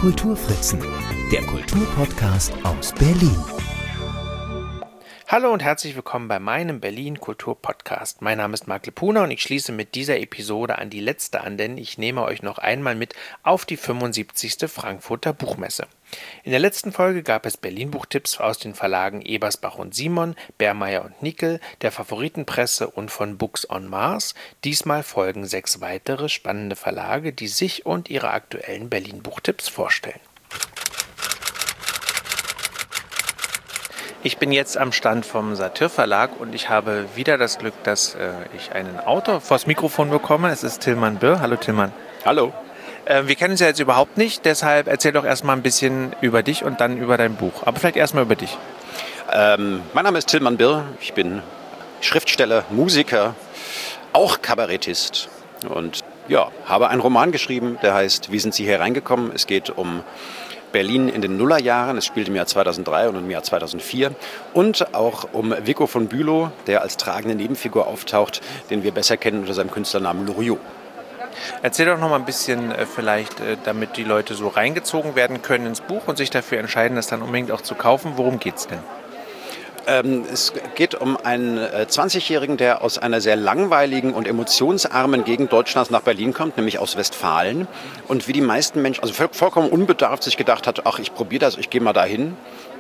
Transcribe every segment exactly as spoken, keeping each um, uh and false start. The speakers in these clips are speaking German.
Kulturfritzen, der Kulturpodcast aus Berlin. Hallo und herzlich willkommen bei meinem Berlin Kultur Podcast. Mein Name ist Marc Lepuna und ich schließe mit dieser Episode an die letzte an, denn ich nehme euch noch einmal mit auf die fünfundsiebzigste Frankfurter Buchmesse. In der letzten Folge gab es Berlin-Buchtipps aus den Verlagen Ebersbach und Simon, Bermeyer und Nickel, der Favoritenpresse und von Books on Mars. Diesmal folgen sechs weitere spannende Verlage, die sich und ihre aktuellen Berlin-Buchtipps vorstellen. Ich bin jetzt am Stand vom Satyr Verlag und ich habe wieder das Glück, dass äh, ich einen Autor vors Mikrofon bekomme. Es ist Tilman Birr. Hallo Tilman. Hallo. Äh, wir kennen uns ja jetzt überhaupt nicht, deshalb erzähl doch erstmal ein bisschen über dich und dann über dein Buch. Aber vielleicht erstmal über dich. Ähm, mein Name ist Tilman Birr. Ich bin Schriftsteller, Musiker, auch Kabarettist und ja, habe einen Roman geschrieben, der heißt Wie sind Sie hier reingekommen? Es geht um Berlin in den Nullerjahren, es spielt im Jahr zweitausenddrei und im Jahr zweitausendvier und auch um Vico von Bülow, der als tragende Nebenfigur auftaucht, den wir besser kennen unter seinem Künstlernamen Loriot. Erzähl doch noch mal ein bisschen äh, vielleicht, äh, damit die Leute so reingezogen werden können ins Buch und sich dafür entscheiden, das dann unbedingt auch zu kaufen. Worum geht's denn? Ähm, es geht um einen äh, zwanzigjährigen, der aus einer sehr langweiligen und emotionsarmen Gegend Deutschlands nach Berlin kommt, nämlich aus Westfalen. Und wie die meisten Menschen, also vollkommen unbedarft sich gedacht hat, ach, ich probiere das, ich gehe mal dahin.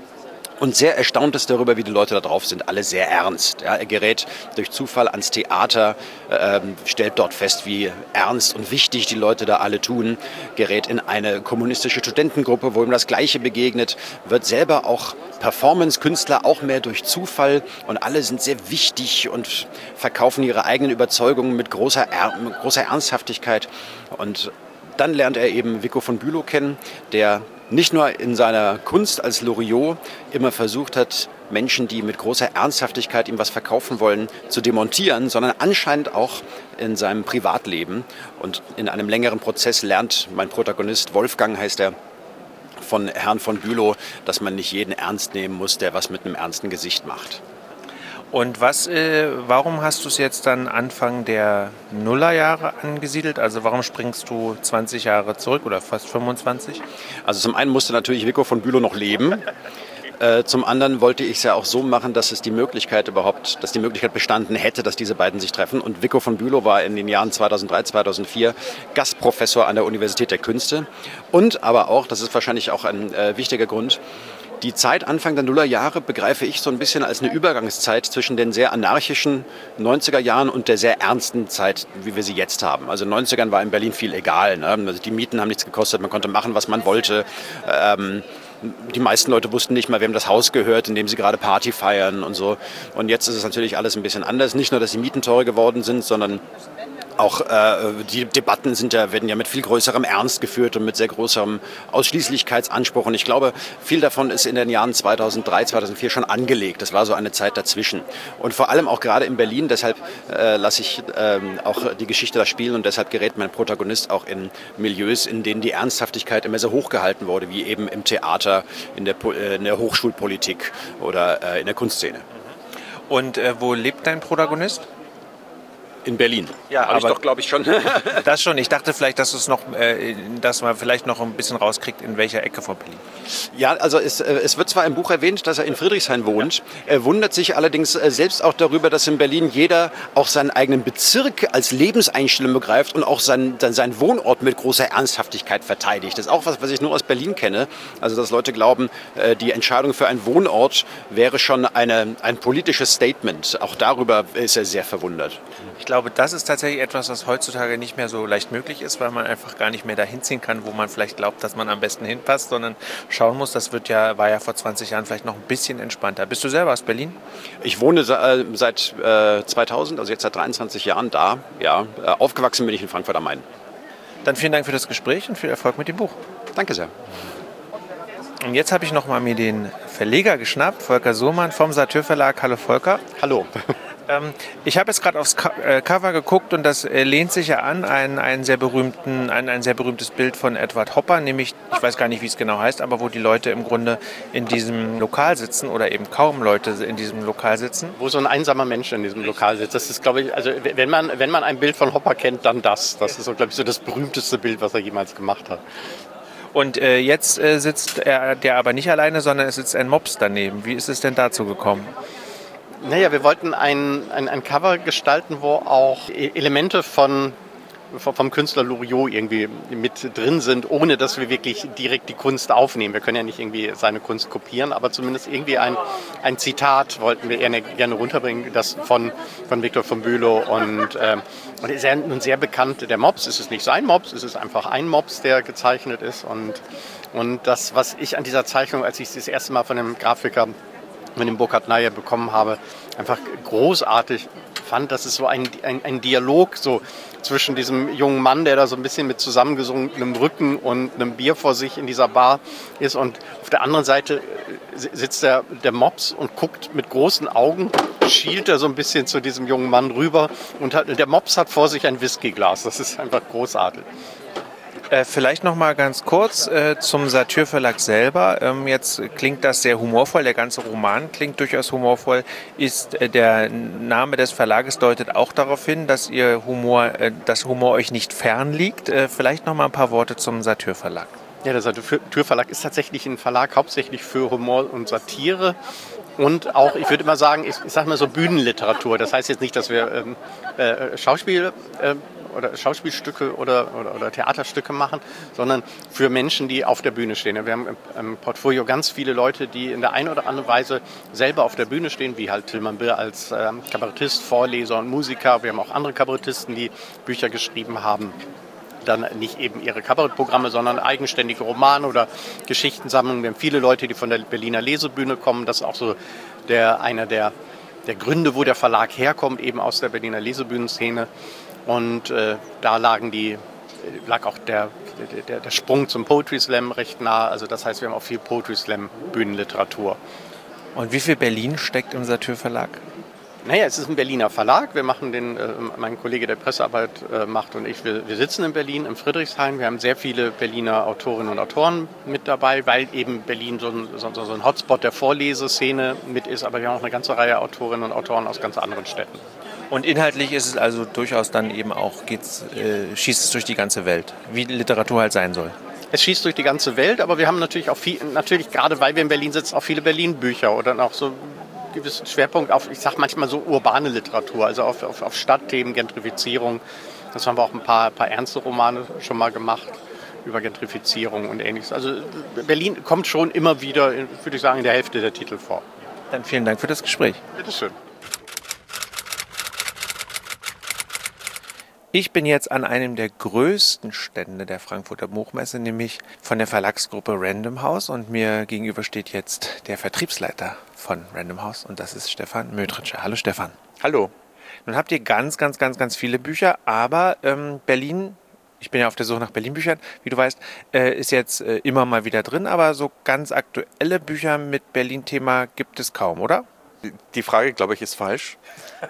Und sehr erstaunt ist darüber, wie die Leute da drauf sind. Alle sehr ernst. Ja, er gerät durch Zufall ans Theater, äh, stellt dort fest, wie ernst und wichtig die Leute da alle tun, gerät in eine kommunistische Studentengruppe, wo ihm das Gleiche begegnet, wird selber auch Performance-Künstler, auch mehr durch Zufall. Und alle sind sehr wichtig und verkaufen ihre eigenen Überzeugungen mit großer, er- mit großer Ernsthaftigkeit. Und dann lernt er eben Vico von Bülow kennen, der nicht nur in seiner Kunst als Loriot immer versucht hat, Menschen, die mit großer Ernsthaftigkeit ihm was verkaufen wollen, zu demontieren, sondern anscheinend auch in seinem Privatleben. Und in einem längeren Prozess lernt mein Protagonist, Wolfgang heißt er, von Herrn von Bülow, dass man nicht jeden ernst nehmen muss, der was mit einem ernsten Gesicht macht. Und was, äh, warum hast du es jetzt dann Anfang der Nullerjahre angesiedelt? Also warum springst du zwanzig Jahre zurück oder fast fünfundzwanzig? Also zum einen musste natürlich Vico von Bülow noch leben. Äh, zum anderen wollte ich es ja auch so machen, dass es die Möglichkeit überhaupt, dass die Möglichkeit bestanden hätte, dass diese beiden sich treffen. Und Vico von Bülow war in den Jahren zweitausenddrei, zweitausendvier Gastprofessor an der Universität der Künste. Und aber auch, das ist wahrscheinlich auch ein äh, wichtiger Grund, die Zeit Anfang der Nullerjahre begreife ich so ein bisschen als eine Übergangszeit zwischen den sehr anarchischen neunziger Jahren und der sehr ernsten Zeit, wie wir sie jetzt haben. Also in den neunzigern war in Berlin viel egal. Ne? Also die Mieten haben nichts gekostet, man konnte machen, was man wollte. Ähm, die meisten Leute wussten nicht mal, wem das Haus gehört, in dem sie gerade Party feiern und so. Und jetzt ist es natürlich alles ein bisschen anders. Nicht nur, dass die Mieten teurer geworden sind, sondern auch äh, die Debatten sind ja, werden ja mit viel größerem Ernst geführt und mit sehr großem Ausschließlichkeitsanspruch. Und ich glaube, viel davon ist in den Jahren zweitausenddrei, zweitausendvier schon angelegt. Das war so eine Zeit dazwischen. Und vor allem auch gerade in Berlin, deshalb äh, lasse ich äh, auch die Geschichte da spielen und deshalb gerät mein Protagonist auch in Milieus, in denen die Ernsthaftigkeit immer sehr hoch gehalten wurde, wie eben im Theater, in der, äh, in der Hochschulpolitik oder äh, in der Kunstszene. Und äh, wo lebt dein Protagonist? In Berlin. Ja, Habe aber ich doch, glaube ich, schon. Das schon. Ich dachte vielleicht, dass es noch, äh, dass man vielleicht noch ein bisschen rauskriegt, in welcher Ecke von Berlin. Ja, also es, äh, es wird zwar im Buch erwähnt, dass er in Friedrichshain wohnt. Er wundert sich allerdings äh, selbst auch darüber, dass in Berlin jeder auch seinen eigenen Bezirk als Lebenseinstellung begreift und auch seinen, seinen Wohnort mit großer Ernsthaftigkeit verteidigt. Das ist auch was, was ich nur aus Berlin kenne. Also dass Leute glauben, äh, die Entscheidung für einen Wohnort wäre schon eine, ein politisches Statement. Auch darüber ist er sehr verwundert. Ich glaube, das ist tatsächlich etwas, was heutzutage nicht mehr so leicht möglich ist, weil man einfach gar nicht mehr dahin ziehen kann, wo man vielleicht glaubt, dass man am besten hinpasst, sondern schauen muss, das wird ja, war ja vor zwanzig Jahren vielleicht noch ein bisschen entspannter. Bist du selber aus Berlin? Ich wohne seit äh, zweitausend, also jetzt seit dreiundzwanzig Jahren da. Ja, äh, aufgewachsen bin ich in Frankfurt am Main. Dann vielen Dank für das Gespräch und viel Erfolg mit dem Buch. Danke sehr. Und jetzt habe ich noch mal mir den Verleger geschnappt, Volker Sohmann vom Satyr Verlag. Hallo Volker. Hallo. Ähm, ich habe jetzt gerade aufs Co- äh, Cover geguckt und das äh, lehnt sich ja an einen, einen sehr berühmten, ein, ein sehr berühmtes Bild von Edward Hopper, nämlich, ich weiß gar nicht, wie es genau heißt, aber wo die Leute im Grunde in diesem Lokal sitzen oder eben kaum Leute in diesem Lokal sitzen. Wo so ein einsamer Mensch in diesem Lokal sitzt. Das ist, glaube ich, also wenn man, wenn man ein Bild von Hopper kennt, dann das. Das ist, so, glaube ich, so das berühmteste Bild, was er jemals gemacht hat. Und äh, jetzt äh, sitzt er der aber nicht alleine, sondern es sitzt ein Mops daneben. Wie ist es denn dazu gekommen? Naja, wir wollten ein, ein, ein Cover gestalten, wo auch Elemente von, vom Künstler Loriot irgendwie mit drin sind, ohne dass wir wirklich direkt die Kunst aufnehmen. Wir können ja nicht irgendwie seine Kunst kopieren, aber zumindest irgendwie ein, ein Zitat wollten wir gerne, gerne runterbringen, das von, von Victor von Bülow. Und, ähm, und ist ja nun sehr bekannt, der Mops. Es ist nicht sein Mops, es ist einfach ein Mops, der gezeichnet ist. Und, und das, was ich an dieser Zeichnung, als ich sie das erste Mal von einem Grafiker mit dem Burkhard Neier bekommen habe, einfach großartig fand, dass es so ein, ein, ein Dialog so zwischen diesem jungen Mann, der da so ein bisschen mit zusammengesunkenem Rücken und einem Bier vor sich in dieser Bar ist, und auf der anderen Seite sitzt der, der Mops und guckt mit großen Augen, schielt er so ein bisschen zu diesem jungen Mann rüber, und hat, der Mops hat vor sich ein Whiskyglas. Das ist einfach großartig. Äh, vielleicht noch mal ganz kurz äh, zum Satyr Verlag selber. Ähm, jetzt klingt das sehr humorvoll, der ganze Roman klingt durchaus humorvoll. Ist äh, der Name des Verlages deutet auch darauf hin, dass ihr Humor, äh, dass Humor euch nicht fern liegt. Äh, vielleicht noch mal ein paar Worte zum Satyr Verlag. Ja, der Satyr Verlag ist tatsächlich ein Verlag hauptsächlich für Humor und Satire. Und auch, ich würde immer sagen, ich, ich sage mal so Bühnenliteratur. Das heißt jetzt nicht, dass wir ähm, äh, Schauspiel äh, oder Schauspielstücke oder, oder, oder Theaterstücke machen, sondern für Menschen, die auf der Bühne stehen. Wir haben im Portfolio ganz viele Leute, die in der einen oder anderen Weise selber auf der Bühne stehen, wie halt Tilman Birr als ähm, Kabarettist, Vorleser und Musiker. Wir haben auch andere Kabarettisten, die Bücher geschrieben haben. Dann nicht eben ihre Kabarettprogramme, sondern eigenständige Romane oder Geschichtensammlungen. Wir haben viele Leute, die von der Berliner Lesebühne kommen. Das ist auch so der, einer der, der Gründe, wo der Verlag herkommt, eben aus der Berliner Lesebühnenszene. Und äh, da lagen die, lag auch der, der, der Sprung zum Poetry Slam recht nah. Also das heißt, wir haben auch viel Poetry Slam Bühnenliteratur. Und wie viel Berlin steckt im Satyr Verlag? Naja, es ist ein Berliner Verlag. Wir machen den, äh, mein Kollege, der Pressearbeit äh, macht, und ich, wir, wir sitzen in Berlin, im Friedrichshain. Wir haben sehr viele Berliner Autorinnen und Autoren mit dabei, weil eben Berlin so ein, so, so ein Hotspot der Vorleseszene mit ist. Aber wir haben auch eine ganze Reihe Autorinnen und Autoren aus ganz anderen Städten. Und inhaltlich ist es also durchaus dann eben auch, geht's, äh, schießt es durch die ganze Welt, wie Literatur halt sein soll. Es schießt durch die ganze Welt, aber wir haben natürlich auch viel, natürlich gerade weil wir in Berlin sitzen, auch viele Berlin-Bücher oder auch so gewissen Schwerpunkt auf, ich sag manchmal so urbane Literatur, also auf, auf, auf Stadtthemen, Gentrifizierung. Das haben wir auch ein paar, paar ernste Romane schon mal gemacht über Gentrifizierung und Ähnliches. Also Berlin kommt schon immer wieder, würde ich sagen, in der Hälfte der Titel vor. Dann vielen Dank für das Gespräch. Bitteschön. Ich bin jetzt an einem der größten Stände der Frankfurter Buchmesse, nämlich von der Verlagsgruppe Random House, und mir gegenüber steht jetzt der Vertriebsleiter von Random House, und das ist Stefan Mötritscher. Hallo Stefan. Hallo. Nun habt ihr ganz, ganz, ganz, ganz viele Bücher, aber ähm, Berlin, ich bin ja auf der Suche nach Berlin-Büchern, wie du weißt, äh, ist jetzt äh, immer mal wieder drin, aber so ganz aktuelle Bücher mit Berlin-Thema gibt es kaum, oder? Die Frage, glaube ich, ist falsch.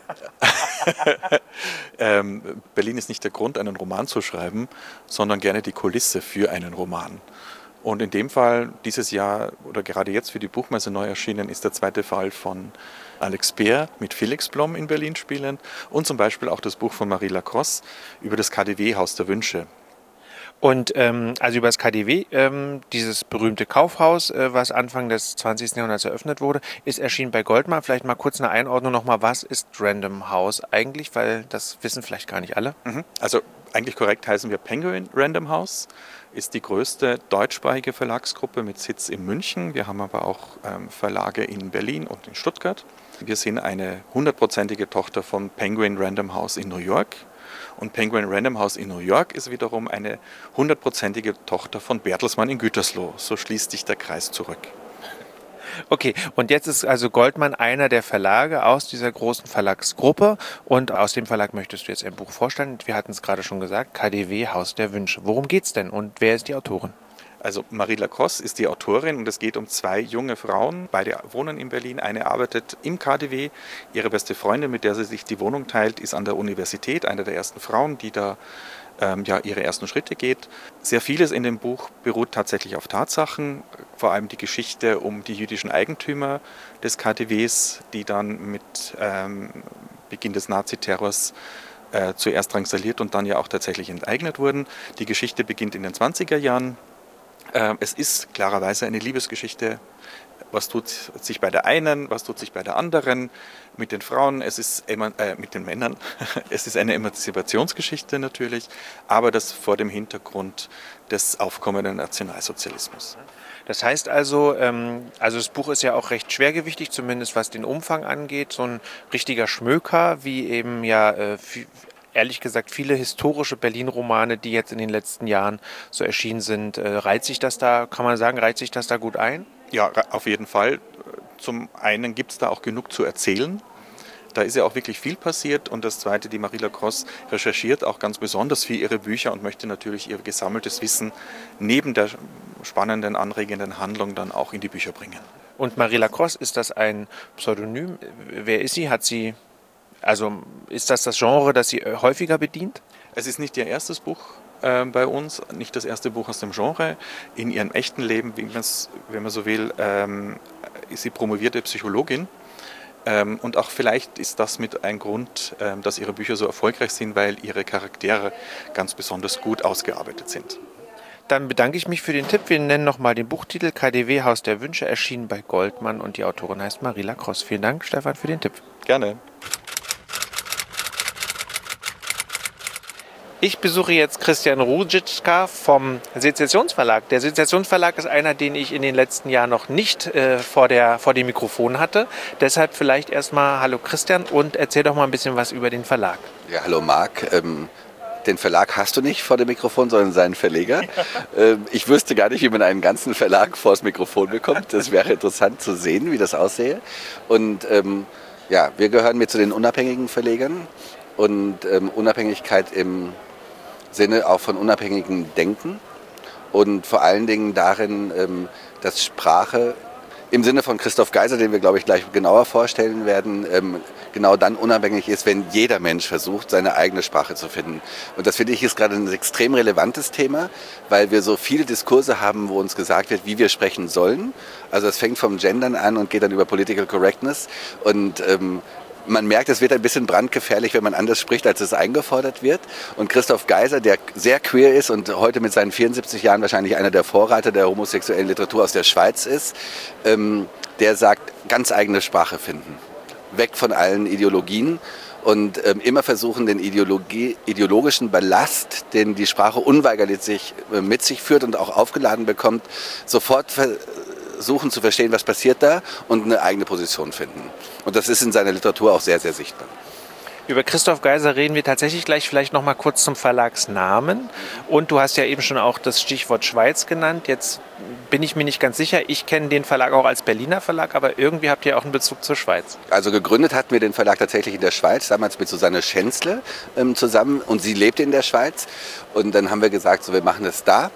ähm, Berlin ist nicht der Grund, einen Roman zu schreiben, sondern gerne die Kulisse für einen Roman. Und in dem Fall, dieses Jahr oder gerade jetzt für die Buchmesse neu erschienen, ist der zweite Fall von Alex Beer mit Felix Blom in Berlin spielend und zum Beispiel auch das Buch von Marie Lacrosse über das K D W Haus der Wünsche. Und ähm, also über das K D W, ähm, dieses berühmte Kaufhaus, äh, was Anfang des zwanzigsten Jahrhunderts eröffnet wurde, ist erschienen bei Goldman. Vielleicht mal kurz eine Einordnung nochmal, was ist Random House eigentlich, weil das wissen vielleicht gar nicht alle. Mhm. Also eigentlich korrekt heißen wir Penguin Random House, ist die größte deutschsprachige Verlagsgruppe mit Sitz in München. Wir haben aber auch ähm, Verlage in Berlin und in Stuttgart. Wir sind eine hundertprozentige Tochter von Penguin Random House in New York. Und Penguin Random House in New York ist wiederum eine hundertprozentige Tochter von Bertelsmann in Gütersloh. So schließt sich der Kreis zurück. Okay, und jetzt ist also Goldman einer der Verlage aus dieser großen Verlagsgruppe, und aus dem Verlag möchtest du jetzt ein Buch vorstellen. Wir hatten es gerade schon gesagt, K D W Haus der Wünsche. Worum geht's denn und wer ist die Autorin? Also Marie Lacrosse ist die Autorin und es geht um zwei junge Frauen. Beide wohnen in Berlin. Eine arbeitet im K D W. Ihre beste Freundin, mit der sie sich die Wohnung teilt, ist an der Universität. Eine der ersten Frauen, die da ähm, ja, ihre ersten Schritte geht. Sehr vieles in dem Buch beruht tatsächlich auf Tatsachen. Vor allem die Geschichte um die jüdischen Eigentümer des K D Ws, die dann mit ähm, Beginn des Naziterrors äh, zuerst drangsaliert und dann ja auch tatsächlich enteignet wurden. Die Geschichte beginnt in den zwanziger Jahren. Es ist klarerweise eine Liebesgeschichte. Was tut sich bei der einen, was tut sich bei der anderen, mit den Frauen, es ist äh, mit den Männern. Es ist eine Emanzipationsgeschichte natürlich, aber das vor dem Hintergrund des aufkommenden Nationalsozialismus. Das heißt also, ähm, also das Buch ist ja auch recht schwergewichtig, zumindest was den Umfang angeht. So ein richtiger Schmöker, wie eben ja äh, ehrlich gesagt viele historische Berlin-Romane, die jetzt in den letzten Jahren so erschienen sind. Äh, reiht sich das da, kann man sagen, reiht sich das da gut ein? Ja, auf jeden Fall. Zum einen gibt es da auch genug zu erzählen. Da ist ja auch wirklich viel passiert. Und das Zweite, die Marie Lacrosse recherchiert auch ganz besonders für ihre Bücher und möchte natürlich ihr gesammeltes Wissen neben der spannenden, anregenden Handlung dann auch in die Bücher bringen. Und Marie Lacrosse, ist das ein Pseudonym? Wer ist sie? Hat sie, also ist das das Genre, das sie häufiger bedient? Es ist nicht ihr erstes Buch äh, bei uns, nicht das erste Buch aus dem Genre. In ihrem echten Leben, wie wenn man so will, ähm, ist sie promovierte Psychologin. Ähm, und auch vielleicht ist das mit ein Grund, ähm, dass ihre Bücher so erfolgreich sind, weil ihre Charaktere ganz besonders gut ausgearbeitet sind. Dann bedanke ich mich für den Tipp. Wir nennen nochmal den Buchtitel K D W Haus der Wünsche, erschienen bei Goldmann und die Autorin heißt Marie Lacrosse. Vielen Dank, Stefan, für den Tipp. Gerne. Ich besuche jetzt Christian Ruzicka vom Sezessionsverlag. Der Sezessionsverlag ist einer, den ich in den letzten Jahren noch nicht äh, vor, der, vor dem Mikrofon hatte. Deshalb vielleicht erstmal hallo Christian und erzähl doch mal ein bisschen was über den Verlag. Ja, hallo Marc. Ähm, den Verlag hast du nicht vor dem Mikrofon, sondern seinen Verleger. ähm, ich wüsste gar nicht, wie man einen ganzen Verlag vor das Mikrofon bekommt. Das wäre interessant zu sehen, wie das aussähe. Und ähm, ja, wir gehören mit zu den unabhängigen Verlegern. Und ähm, Unabhängigkeit im Sinne auch von unabhängigem Denken und vor allen Dingen darin, ähm, dass Sprache im Sinne von Christoph Geiser, den wir, glaube ich, gleich genauer vorstellen werden, ähm, genau dann unabhängig ist, wenn jeder Mensch versucht, seine eigene Sprache zu finden. Und das, finde ich, ist gerade ein extrem relevantes Thema, weil wir so viele Diskurse haben, wo uns gesagt wird, wie wir sprechen sollen. Also es fängt vom Gendern an und geht dann über Political Correctness und ähm, man merkt, es wird ein bisschen brandgefährlich, wenn man anders spricht, als es eingefordert wird. Und Christoph Geiser, der sehr queer ist und heute mit seinen vierundsiebzig Jahren wahrscheinlich einer der Vorreiter der homosexuellen Literatur aus der Schweiz ist, ähm, der sagt, ganz eigene Sprache finden. Weg von allen Ideologien und ähm, immer versuchen, den Ideologie, ideologischen Ballast, den die Sprache unweigerlich sich, äh, mit sich führt und auch aufgeladen bekommt, sofort ver suchen zu verstehen, was passiert da und eine eigene Position finden. Und das ist in seiner Literatur auch sehr, sehr sichtbar. Über Christoph Geiser reden wir tatsächlich gleich, vielleicht noch mal kurz zum Verlagsnamen. Und du hast ja eben schon auch das Stichwort Schweiz genannt. Jetzt bin ich mir nicht ganz sicher. Ich kenne den Verlag auch als Berliner Verlag, aber irgendwie habt ihr auch einen Bezug zur Schweiz. Also gegründet hatten wir den Verlag tatsächlich in der Schweiz, damals mit Susanne Schänzle ähm, zusammen. Und sie lebte in der Schweiz. Und dann haben wir gesagt, so, wir machen das da.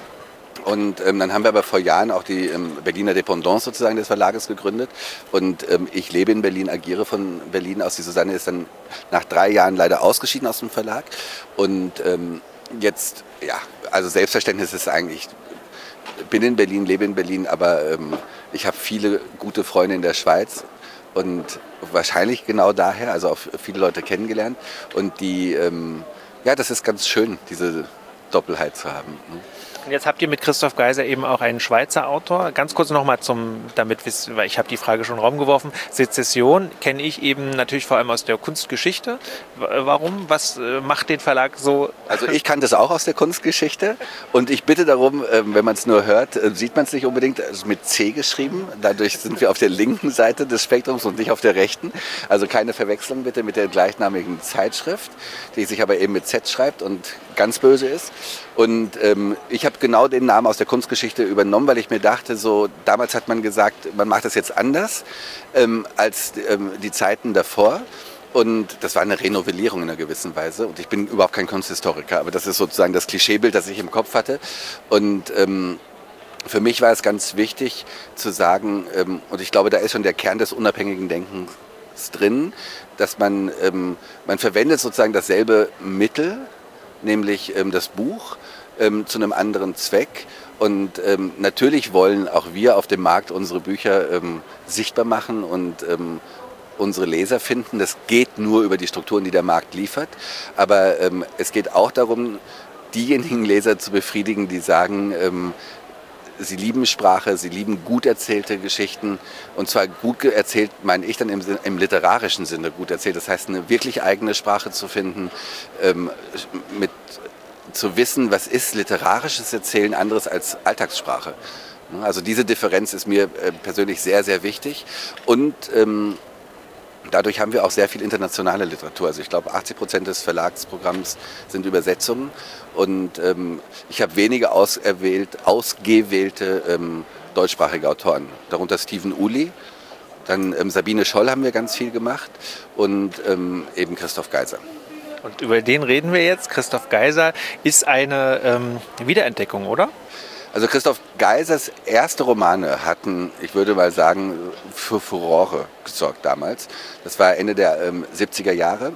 Und ähm, dann haben wir aber vor Jahren auch die ähm, Berliner Dependance sozusagen des Verlages gegründet. Und ähm, ich lebe in Berlin, agiere von Berlin aus. Die Susanne ist dann nach drei Jahren leider ausgeschieden aus dem Verlag. Und ähm, jetzt, ja, also Selbstverständnis ist eigentlich, ich bin in Berlin, lebe in Berlin, aber ähm, ich habe viele gute Freunde in der Schweiz. Und wahrscheinlich genau daher, also auch viele Leute kennengelernt. Und die, ähm, ja, das ist ganz schön, diese Doppelheit zu haben. Und jetzt habt ihr mit Christoph Geiser eben auch einen Schweizer Autor. Ganz kurz nochmal zum, damit wisst, weil ich habe die Frage schon in den Raum geworfen. Sezession kenne ich eben natürlich vor allem aus der Kunstgeschichte. Warum? Was macht den Verlag so? Also ich kannte es auch aus der Kunstgeschichte und ich bitte darum, wenn man es nur hört, sieht man es nicht unbedingt, es ist mit C geschrieben. Dadurch sind wir auf der linken Seite des Spektrums und nicht auf der rechten. Also keine Verwechslung bitte mit der gleichnamigen Zeitschrift, die sich aber eben mit Z schreibt und ganz böse ist. Und ähm, ich habe genau den Namen aus der Kunstgeschichte übernommen, weil ich mir dachte, so damals hat man gesagt, man macht das jetzt anders ähm, als ähm, die Zeiten davor. Und das war eine Renovellierung in einer gewissen Weise. Und ich bin überhaupt kein Kunsthistoriker, aber das ist sozusagen das Klischeebild, das ich im Kopf hatte. Und ähm, für mich war es ganz wichtig zu sagen, ähm, und ich glaube, da ist schon der Kern des unabhängigen Denkens drin, dass man, ähm, man verwendet sozusagen dasselbe Mittel, nämlich ähm, das Buch, ähm, zu einem anderen Zweck. Und ähm, natürlich wollen auch wir auf dem Markt unsere Bücher ähm, sichtbar machen und ähm, unsere Leser finden. Das geht nur über die Strukturen, die der Markt liefert. Aber ähm, es geht auch darum, diejenigen Leser zu befriedigen, die sagen, ähm, sie lieben Sprache, sie lieben gut erzählte Geschichten. Und zwar gut erzählt, meine ich dann im, im literarischen Sinne gut erzählt. Das heißt, eine wirklich eigene Sprache zu finden, ähm, mit, zu wissen, was ist literarisches Erzählen anderes als Alltagssprache. Also diese Differenz ist mir äh, persönlich sehr, sehr wichtig. Und ähm, dadurch haben wir auch sehr viel internationale Literatur. Also ich glaube, achtzig Prozent des Verlagsprogramms sind Übersetzungen. Und ähm, ich habe wenige auserwählt, ausgewählte ähm, deutschsprachige Autoren. Darunter Stephen Uli, dann ähm, Sabine Scholl haben wir ganz viel gemacht und ähm, eben Christoph Geiser. Und über den reden wir jetzt. Christoph Geiser ist eine ähm, Wiederentdeckung, oder? Also Christoph Geisers erste Romane hatten, ich würde mal sagen, für Furore gesorgt damals. Das war Ende der ähm, siebziger Jahre.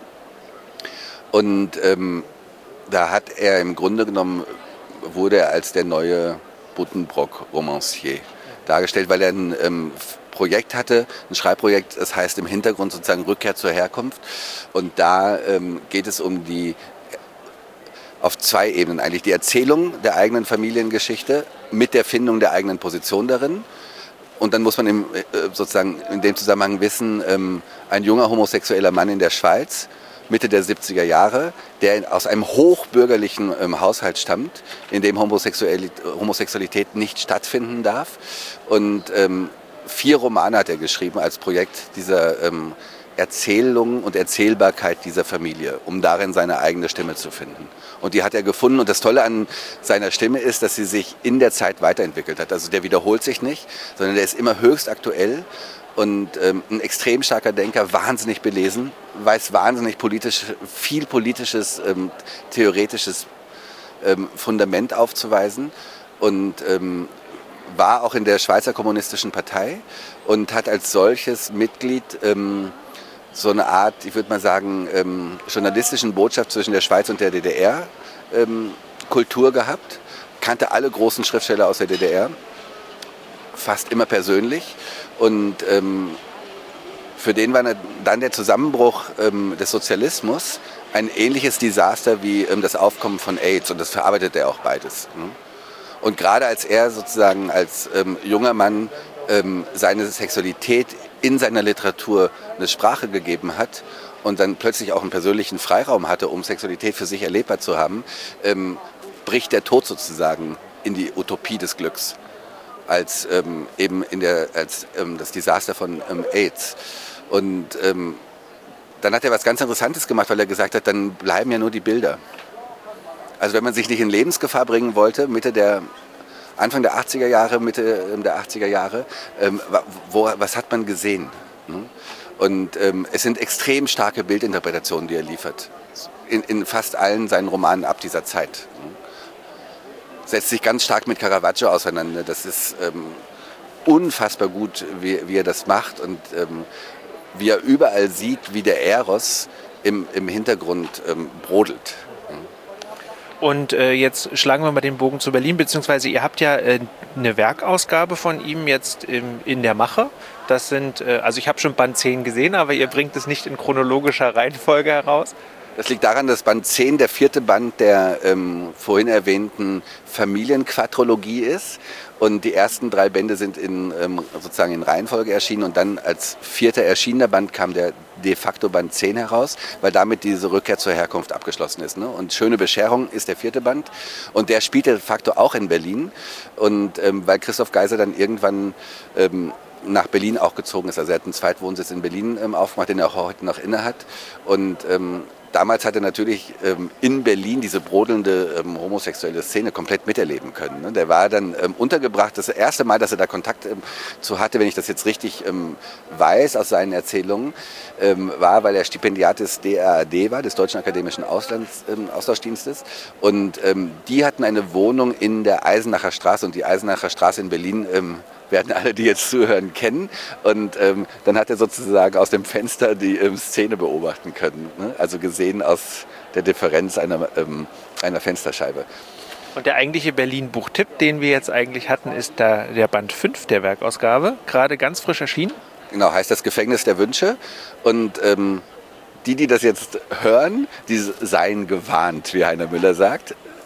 Und ähm, da hat er im Grunde genommen, wurde er als der neue Buddenbrock-Romancier dargestellt, weil er ein ähm, Projekt hatte, ein Schreibprojekt, das heißt im Hintergrund sozusagen Rückkehr zur Herkunft. Und da ähm, geht es um die auf zwei Ebenen eigentlich. Die Erzählung der eigenen Familiengeschichte mit der Findung der eigenen Position darin. Und dann muss man im, sozusagen in dem Zusammenhang wissen, ein junger homosexueller Mann in der Schweiz, Mitte der siebziger Jahre, der aus einem hochbürgerlichen Haushalt stammt, in dem Homosexualität nicht stattfinden darf. Und vier Romane hat er geschrieben als Projekt dieser Erzählung und Erzählbarkeit dieser Familie, um darin seine eigene Stimme zu finden. Und die hat er gefunden. Und das Tolle an seiner Stimme ist, dass sie sich in der Zeit weiterentwickelt hat. Also der wiederholt sich nicht, sondern der ist immer höchst aktuell und ähm, ein extrem starker Denker, wahnsinnig belesen, weiß wahnsinnig politisch, viel politisches, ähm, theoretisches ähm, Fundament aufzuweisen und ähm, war auch in der Schweizer Kommunistischen Partei und hat als solches Mitglied ähm, so eine Art, ich würde mal sagen, ähm, journalistischen Botschaft zwischen der Schweiz und der D D R ähm, Kultur gehabt, kannte alle großen Schriftsteller aus der D D R, fast immer persönlich und ähm, für den war dann der Zusammenbruch ähm, des Sozialismus ein ähnliches Desaster wie ähm, das Aufkommen von AIDS und das verarbeitet er auch beides. Ne? Und gerade als er sozusagen als ähm, junger Mann ähm, seine Sexualität in seiner Literatur eine Sprache gegeben hat und dann plötzlich auch einen persönlichen Freiraum hatte, um Sexualität für sich erlebbar zu haben, ähm, bricht der Tod sozusagen in die Utopie des Glücks als ähm, eben in der als ähm, das Desaster von ähm, AIDS. Und ähm, dann hat er was ganz Interessantes gemacht, weil er gesagt hat, dann bleiben ja nur die Bilder. Also wenn man sich nicht in Lebensgefahr bringen wollte, Mitte der Anfang der achtziger Jahre, Mitte der achtziger Jahre, ähm, wo, was hat man gesehen? Ne? Und ähm, es sind extrem starke Bildinterpretationen, die er liefert. In, in fast allen seinen Romanen ab dieser Zeit. Ne? Setzt sich ganz stark mit Caravaggio auseinander. Das ist ähm, unfassbar gut, wie, wie er das macht und ähm, wie er überall sieht, wie der Eros im, im Hintergrund ähm, brodelt. Und äh, jetzt schlagen wir mal den Bogen zu Berlin, beziehungsweise ihr habt ja äh, eine Werkausgabe von ihm jetzt im, in der Mache. Das sind, äh, also ich habe schon Band zehn gesehen, aber ihr bringt es nicht in chronologischer Reihenfolge heraus. Das liegt daran, dass Band zehn der vierte Band der ähm, vorhin erwähnten Familienquadrologie ist. Und die ersten drei Bände sind in, ähm, sozusagen in Reihenfolge erschienen. Und dann als vierter erschienener Band kam der de facto Band zehn heraus, weil damit diese Rückkehr zur Herkunft abgeschlossen ist. Ne? Und Schöne Bescherung ist der vierte Band. Und der spielt de facto auch in Berlin. Und ähm, weil Christoph Geiser dann irgendwann ähm, nach Berlin auch gezogen ist. Also er hat einen Zweitwohnsitz in Berlin ähm, aufgemacht, den er auch heute noch inne hat. Und ähm, damals hat er natürlich ähm, in Berlin diese brodelnde ähm, homosexuelle Szene komplett miterleben können. Ne? Der war dann ähm, untergebracht. Das erste Mal, dass er da Kontakt ähm, zu hatte, wenn ich das jetzt richtig ähm, weiß aus seinen Erzählungen, ähm, war, weil er Stipendiat des D A A D war, des Deutschen Akademischen Auslands, ähm, Austauschdienstes. Und ähm, die hatten eine Wohnung in der Eisenacher Straße. Und die Eisenacher Straße in Berlin ähm, werden alle, die jetzt zuhören, kennen. Und ähm, dann hat er sozusagen aus dem Fenster die ähm, Szene beobachten können. Ne? Also gesehen aus der Differenz einer, ähm, einer Fensterscheibe. Und der eigentliche Berlin-Buchtipp, den wir jetzt eigentlich hatten, ist der, der Band fünf der Werkausgabe, gerade ganz frisch erschienen. Genau, heißt das Gefängnis der Wünsche. Und ähm, die, die das jetzt hören, die seien gewarnt, wie Heiner Müller sagt.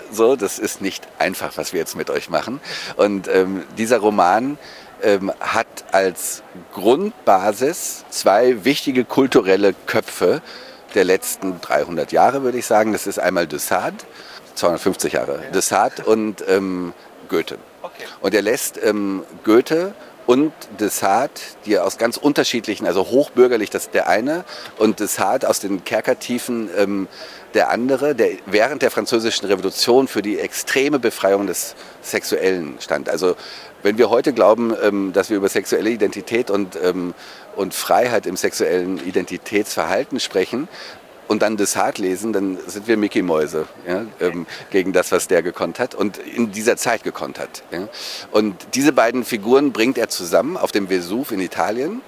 So, das ist nicht einfach, was wir jetzt mit euch machen. Und ähm, dieser Roman ähm, hat als Grundbasis zwei wichtige kulturelle Köpfe der letzten dreihundert Jahre, würde ich sagen. Das ist einmal de Sade, zweihundertfünfzig Jahre, de Sade und ähm, Goethe. Und er lässt ähm, Goethe und de Sade, die aus ganz unterschiedlichen, also hochbürgerlich, das ist der eine, und de Sade aus den Kerkertiefen ähm, der andere, der während der Französischen Revolution für die extreme Befreiung des Sexuellen stand. Also wenn wir heute glauben, ähm, dass wir über sexuelle Identität und, ähm, und Freiheit im sexuellen Identitätsverhalten sprechen, und dann de Sade lesen, dann sind wir Mickey-Mäuse, ja, ähm, gegen das, was der gekonnt hat und in dieser Zeit gekonnt hat. Ja. Und diese beiden Figuren bringt er zusammen auf dem Vesuv in Italien.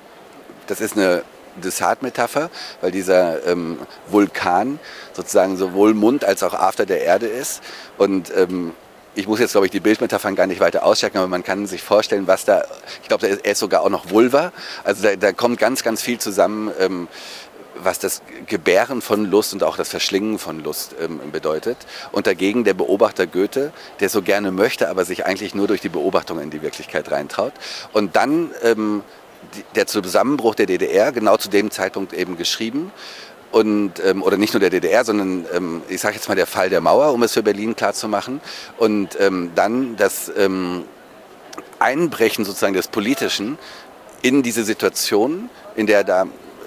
Das ist eine de Sade-Metapher, weil dieser ähm, Vulkan sozusagen sowohl Mund als auch After der Erde ist. Und ähm, ich muss jetzt, glaube ich, die Bildmetaphern gar nicht weiter ausstärken, aber man kann sich vorstellen, was da, ich glaube, er ist sogar auch noch Vulva. Also da, da kommt ganz, ganz viel zusammen, ähm, was das Gebären von Lust und auch das Verschlingen von Lust ähm, bedeutet. Und dagegen der Beobachter Goethe, der so gerne möchte, aber sich eigentlich nur durch die Beobachtung in die Wirklichkeit reintraut. Und dann ähm, die, der Zusammenbruch der D D R, genau zu dem Zeitpunkt eben geschrieben. Und, ähm, oder nicht nur der D D R, sondern ähm, ich sage jetzt mal der Fall der Mauer, um es für Berlin klarzumachen. Und ähm, dann das ähm, Einbrechen sozusagen des Politischen in diese Situation, in der da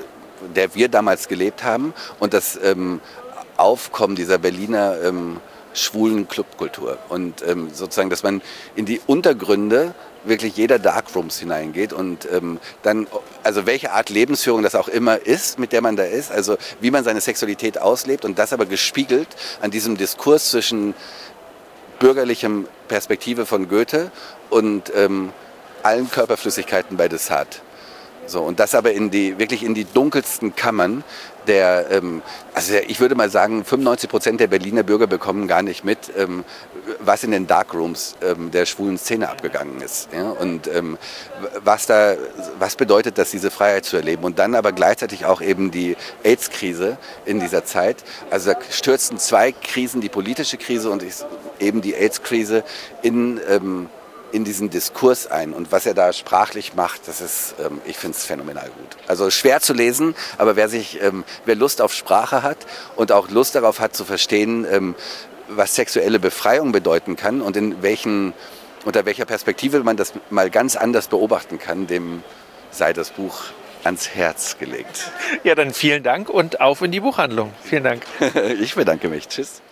der wir damals gelebt haben, und das ähm, Aufkommen dieser Berliner ähm, schwulen Clubkultur. Und ähm, sozusagen, dass man in die Untergründe wirklich jeder Darkrooms hineingeht und ähm, dann, also welche Art Lebensführung das auch immer ist, mit der man da ist, also wie man seine Sexualität auslebt, und das aber gespiegelt an diesem Diskurs zwischen bürgerlichem Perspektive von Goethe und ähm, allen Körperflüssigkeiten bei de Sade. So, und das aber in die, wirklich in die dunkelsten Kammern der, ähm, also ich würde mal sagen, fünfundneunzig Prozent der Berliner Bürger bekommen gar nicht mit, ähm, was in den Darkrooms ähm, der schwulen Szene abgegangen ist. Ja? Und ähm, was da, was bedeutet das, diese Freiheit zu erleben? Und dann aber gleichzeitig auch eben die AIDS-Krise in dieser Zeit. Also da stürzten zwei Krisen, die politische Krise und eben die AIDS-Krise in ähm, in diesen Diskurs ein. Und was er da sprachlich macht, das ist, ähm, ich finde es phänomenal gut. Also schwer zu lesen, aber wer sich, ähm, wer Lust auf Sprache hat und auch Lust darauf hat zu verstehen, ähm, was sexuelle Befreiung bedeuten kann und in welchen, unter welcher Perspektive man das mal ganz anders beobachten kann, dem sei das Buch ans Herz gelegt. Ja, dann vielen Dank und auf in die Buchhandlung. Vielen Dank. Ich bedanke mich. Tschüss.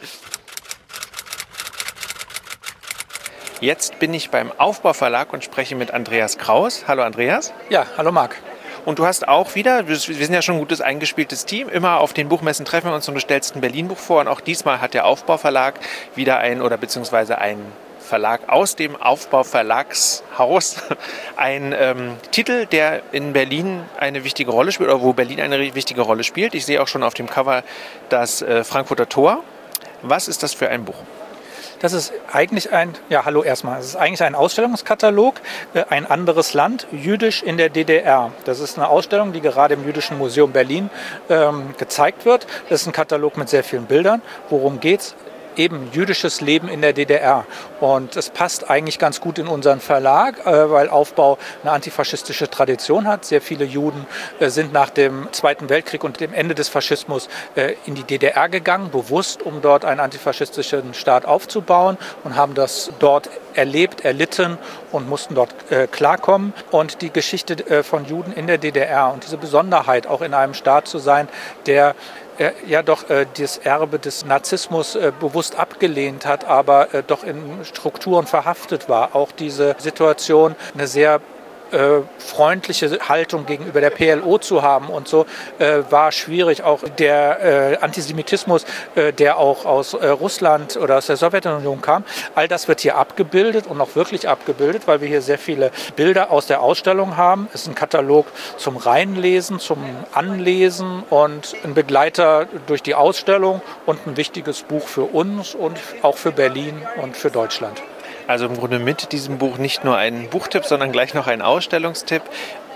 Jetzt bin ich beim Aufbau-Verlag und spreche mit Andreas Kraus. Hallo Andreas. Ja, hallo Marc. Und du hast auch wieder, wir sind ja schon ein gutes eingespieltes Team, immer auf den Buchmessen treffen wir uns und du stellst ein Berlin-Buch vor. Und auch diesmal hat der Aufbau-Verlag wieder ein, oder beziehungsweise ein Verlag aus dem Aufbau-Verlagshaus, ein ähm, Titel, der in Berlin eine wichtige Rolle spielt, oder wo Berlin eine wichtige Rolle spielt. Ich sehe auch schon auf dem Cover das äh, Frankfurter Tor. Was ist das für ein Buch? Das ist eigentlich ein, ja hallo erstmal, es ist eigentlich ein Ausstellungskatalog, äh, ein anderes Land, jüdisch in der D D R. Das ist eine Ausstellung, die gerade im Jüdischen Museum Berlin ähm, gezeigt wird. Das ist ein Katalog mit sehr vielen Bildern. Worum geht's? Eben jüdisches Leben in der D D R. Und es passt eigentlich ganz gut in unseren Verlag, äh, weil Aufbau eine antifaschistische Tradition hat. Sehr viele Juden äh, sind nach dem Zweiten Weltkrieg und dem Ende des Faschismus äh, in die D D R gegangen, bewusst, um dort einen antifaschistischen Staat aufzubauen, und haben das dort erlebt, erlitten und mussten dort äh, klarkommen. Und die Geschichte äh, von Juden in der D D R und diese Besonderheit, auch in einem Staat zu sein, der ja doch äh, das Erbe des Narzissmus äh, bewusst abgelehnt hat, aber äh, doch in Strukturen verhaftet war. Auch diese Situation, eine sehr äh, freundliche Haltung gegenüber der P L O zu haben und so, äh, war schwierig. Auch der äh, Antisemitismus, äh, der auch aus äh, Russland oder aus der Sowjetunion kam, all das wird hier abgebildet und auch wirklich abgebildet, weil wir hier sehr viele Bilder aus der Ausstellung haben. Es ist ein Katalog zum Reinlesen, zum Anlesen und ein Begleiter durch die Ausstellung und ein wichtiges Buch für uns und auch für Berlin und für Deutschland. Also im Grunde mit diesem Buch nicht nur ein Buchtipp, sondern gleich noch ein Ausstellungstipp.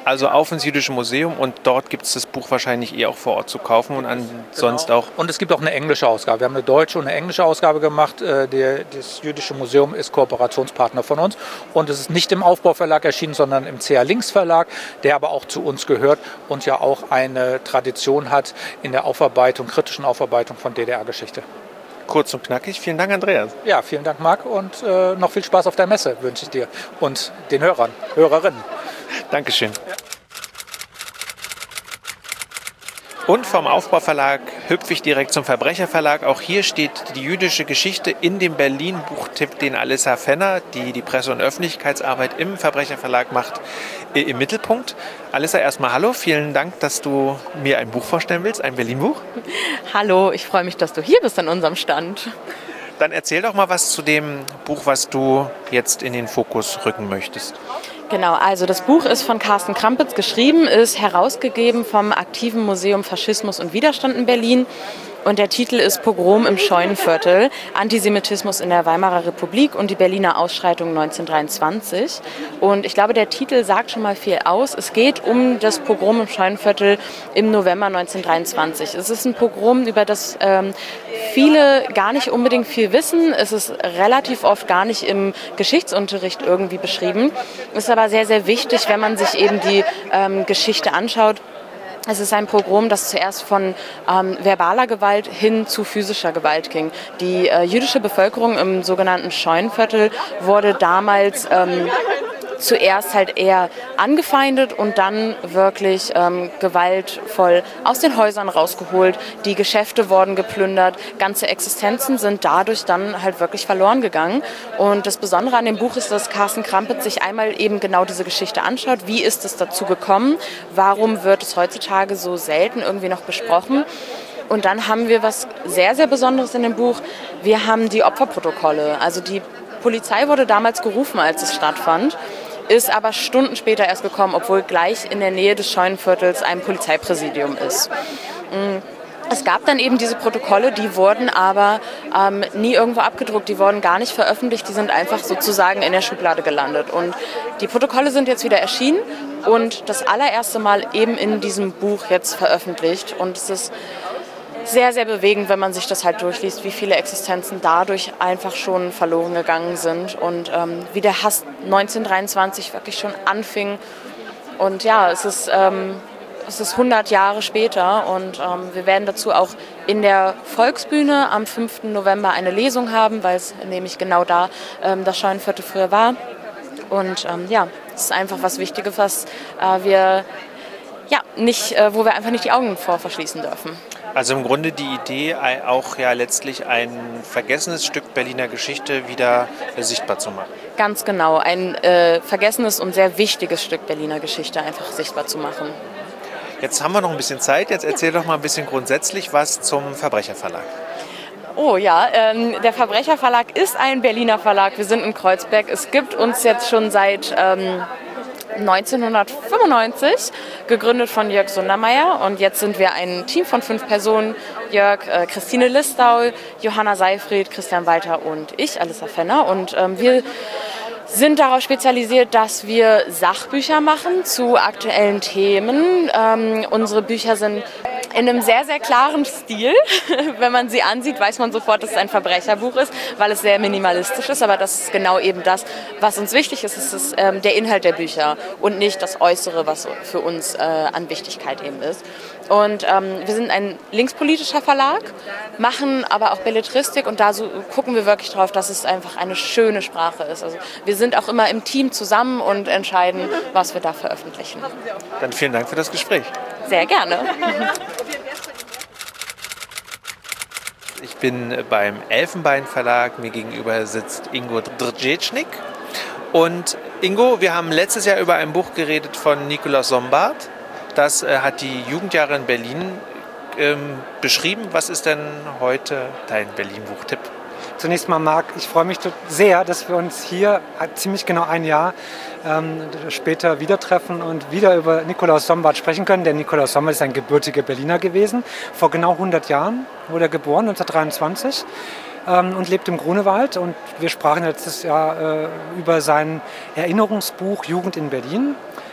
Also auf ins Jüdische Museum und dort gibt es das Buch wahrscheinlich eh auch vor Ort zu kaufen und ansonsten Genau. auch. Und es gibt auch eine englische Ausgabe. Wir haben eine deutsche und eine englische Ausgabe gemacht. Äh, der, das Jüdische Museum ist Kooperationspartner von uns und es ist nicht im Aufbauverlag erschienen, sondern im C A Links Verlag, der aber auch zu uns gehört und ja auch eine Tradition hat in der Aufarbeitung, kritischen Aufarbeitung von D D R-Geschichte. Kurz und knackig. Vielen Dank, Andreas. Ja, vielen Dank, Marc, und äh, noch viel Spaß auf der Messe wünsche ich dir und den Hörern, Hörerinnen. Dankeschön. Und vom Aufbauverlag hüpfe ich direkt zum Verbrecherverlag. Auch hier steht die jüdische Geschichte in dem Berlin-Buchtipp, den Alissa Fenner, die die Presse- und Öffentlichkeitsarbeit im Verbrecherverlag macht, im Mittelpunkt. Alissa, erstmal hallo. Vielen Dank, dass du mir ein Buch vorstellen willst, ein Berlin-Buch. Hallo, ich freue mich, dass du hier bist an unserem Stand. Dann erzähl doch mal was zu dem Buch, was du jetzt in den Fokus rücken möchtest. Genau, also das Buch ist von Carsten Krampitz geschrieben, ist herausgegeben vom Aktiven Museum Faschismus und Widerstand in Berlin. Und der Titel ist Pogrom im Scheunenviertel, Antisemitismus in der Weimarer Republik und die Berliner Ausschreitungen neunzehnhundertdreiundzwanzig. Und ich glaube, der Titel sagt schon mal viel aus. Es geht um das Pogrom im Scheunenviertel im November neunzehnhundertdreiundzwanzig. Es ist ein Pogrom, über das ähm, viele gar nicht unbedingt viel wissen. Es ist relativ oft gar nicht im Geschichtsunterricht irgendwie beschrieben. Ist aber sehr, sehr wichtig, wenn man sich eben die ähm, Geschichte anschaut. Es ist ein Pogrom, das zuerst von ähm, verbaler Gewalt hin zu physischer Gewalt ging. Die äh, jüdische Bevölkerung im sogenannten Scheunenviertel wurde damals ähm, zuerst halt eher angefeindet und dann wirklich ähm, gewaltvoll aus den Häusern rausgeholt. Die Geschäfte wurden geplündert, ganze Existenzen sind dadurch dann halt wirklich verloren gegangen. Und das Besondere an dem Buch ist, dass Carsten Krampitz sich einmal eben genau diese Geschichte anschaut. Wie ist es dazu gekommen? Warum wird es heutzutage so selten irgendwie noch besprochen? Und dann haben wir was sehr, sehr Besonderes in dem Buch. Wir haben die Opferprotokolle. Also die Polizei wurde damals gerufen, als es stattfand, ist aber Stunden später erst gekommen, obwohl gleich in der Nähe des Scheunenviertels ein Polizeipräsidium ist. Es gab dann eben diese Protokolle, die wurden aber ähm, nie irgendwo abgedruckt, die wurden gar nicht veröffentlicht, die sind einfach sozusagen in der Schublade gelandet. Und die Protokolle sind jetzt wieder erschienen und das allererste Mal eben in diesem Buch jetzt veröffentlicht. Und es ist sehr, sehr bewegend, wenn man sich das halt durchliest, wie viele Existenzen dadurch einfach schon verloren gegangen sind und ähm, wie der Hass neunzehnhundertdreiundzwanzig wirklich schon anfing. Und ja, es ist, ähm, es ist hundert Jahre später und ähm, wir werden dazu auch in der Volksbühne am fünften November eine Lesung haben, weil es nämlich genau da ähm, das Scheunenviertel früher war. Und ähm, ja, es ist einfach was Wichtiges, was äh, wir ja nicht, äh, wo wir einfach nicht die Augen vor verschließen dürfen. Also im Grunde die Idee, auch ja letztlich ein vergessenes Stück Berliner Geschichte wieder sichtbar zu machen. Ganz genau, ein äh, vergessenes und sehr wichtiges Stück Berliner Geschichte einfach sichtbar zu machen. Jetzt haben wir noch ein bisschen Zeit, jetzt erzähl doch mal ein bisschen grundsätzlich was zum Verbrecherverlag. Oh ja, ähm, der Verbrecherverlag ist ein Berliner Verlag, wir sind in Kreuzberg. Es gibt uns jetzt schon seit Ähm, neunzehnhundertfünfundneunzig, gegründet von Jörg Sundermeier. Und jetzt sind wir ein Team von fünf Personen. Jörg, äh, Christine Listau, Johanna Seifried, Christian Walter und ich, Alissa Fenner. Und ähm, wir sind darauf spezialisiert, dass wir Sachbücher machen zu aktuellen Themen. Ähm, unsere Bücher sind in einem sehr, sehr klaren Stil. Wenn man sie ansieht, weiß man sofort, dass es ein Verbrecherbuch ist, weil es sehr minimalistisch ist. Aber das ist genau eben das, was uns wichtig ist. Es ist ähm, der Inhalt der Bücher und nicht das Äußere, was für uns äh, an Wichtigkeit eben ist. Und ähm, wir sind ein linkspolitischer Verlag, machen aber auch Belletristik und da so gucken wir wirklich drauf, dass es einfach eine schöne Sprache ist. Also wir sind auch immer im Team zusammen und entscheiden, was wir da veröffentlichen. Dann vielen Dank für das Gespräch. Sehr gerne. Ich bin beim Elfenbein Verlag, mir gegenüber sitzt Ingo Drječnik. Und Ingo, wir haben letztes Jahr über ein Buch geredet von Nikolaus Sombart. Das äh, hat die Jugendjahre in Berlin ähm, beschrieben. Was ist denn heute dein Berlin-Buchtipp? Zunächst mal, Marc, ich freue mich sehr, dass wir uns hier ziemlich genau ein Jahr ähm, später wieder treffen und wieder über Nikolaus Sombart sprechen können. Der Nikolaus Sombart ist ein gebürtiger Berliner gewesen. Vor genau hundert Jahren wurde er geboren, neunzehnhundertdreiundzwanzig, ähm, und lebt im Grunewald. Und wir sprachen letztes Jahr äh, über sein Erinnerungsbuch Jugend in Berlin.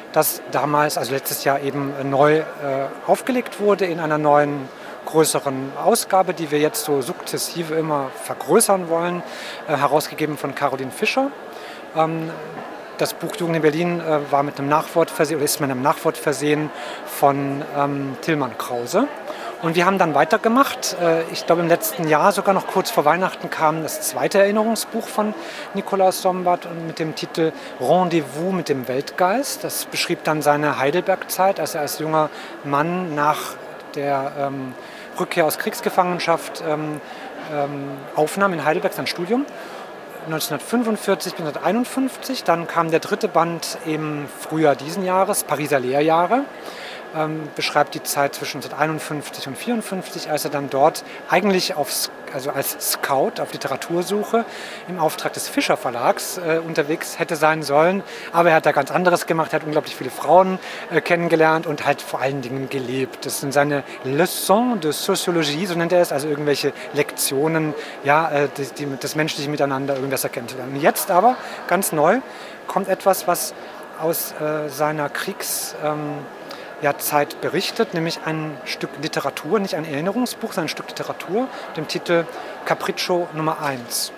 das damals, also letztes Jahr eben neu äh, aufgelegt wurde in einer neuen, größeren Ausgabe, die wir jetzt so sukzessive immer vergrößern wollen, äh, herausgegeben von Caroline Fischer. Ähm, das Buch Jugend in Berlin äh, war mit einem Nachwort versehen, oder ist mit einem Nachwort versehen von ähm, Tilman Krause. Und wir haben dann weitergemacht. Ich glaube, im letzten Jahr, sogar noch kurz vor Weihnachten, kam das zweite Erinnerungsbuch von Nikolaus Sombart mit dem Titel Rendezvous mit dem Weltgeist. Das beschrieb dann seine Heidelberg-Zeit, als er als junger Mann nach der ähm, Rückkehr aus Kriegsgefangenschaft ähm, ähm, aufnahm in Heidelberg sein Studium. neunzehnhundertfünfundvierzig bis neunzehnhunderteinundfünfzig. Dann kam der dritte Band im Frühjahr diesen Jahres, Pariser Lehrjahre. Ähm, beschreibt die Zeit zwischen neunzehnhunderteinundfünfzig und neunzehnhundertvierundfünfzig, als er dann dort eigentlich aufs, also als Scout auf Literatursuche im Auftrag des Fischer Verlags äh, unterwegs hätte sein sollen. Aber er hat da ganz anderes gemacht, er hat unglaublich viele Frauen äh, kennengelernt und halt vor allen Dingen gelebt. Das sind seine Leçons de Sociologie, so nennt er es, also irgendwelche Lektionen, ja, äh, die, die, das menschliche Miteinander irgendwas kennenzulernen. Jetzt aber, ganz neu, kommt etwas, was aus äh, seiner Kriegs... Ähm, Ja, Zeit berichtet, nämlich ein Stück Literatur, nicht ein Erinnerungsbuch, sondern ein Stück Literatur, dem Titel Capriccio Nummer eins.